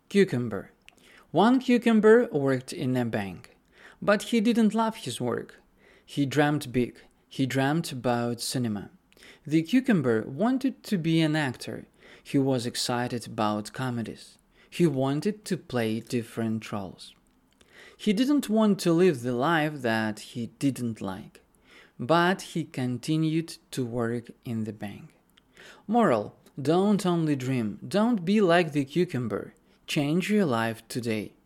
Cucumber. One cucumber worked in a bank, but he didn't love his work. He dreamt big. He dreamt about cinema. The cucumber wanted to be an actor. He was excited about comedies. He wanted to play different roles. He didn't want to live the life that he didn't like, but he continued to work in the bank. Moral: don't only dream, don't be like the cucumber. Change your life today.